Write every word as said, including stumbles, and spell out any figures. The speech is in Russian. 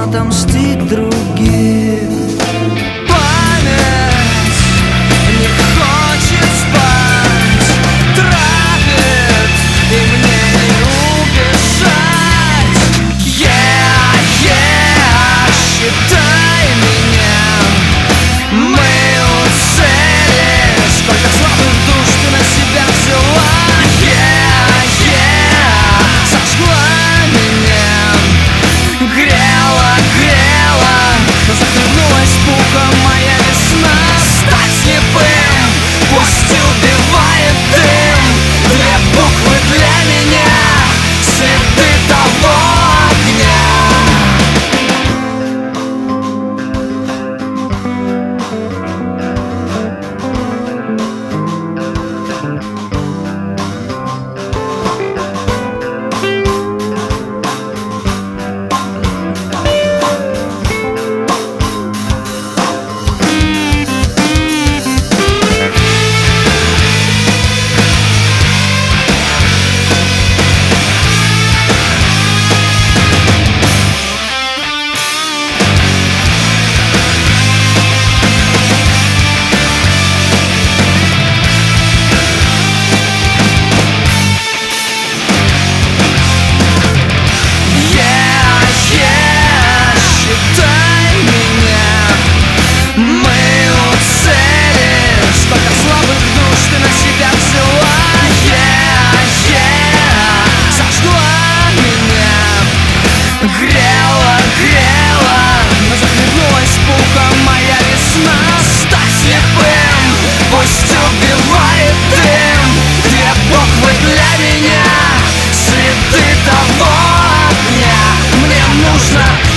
отомстить другим. Память не хочет спать, травит, и мне не убежать. Yeah, yeah, считай меня, мы у цели. Сколько слабых душ ты на себя взяла. Yeah, yeah, сожгла меня, грела, грела, но захлебнулась пухом моя весна. Стать слепым, пусть убивает дым. Две буквы для меня, следы того огня. Грела, грела, но захлебнулась пухом моя весна. Стать слепым, пусть убивает дым. Две буквы для меня, следы того огня. Мне нужно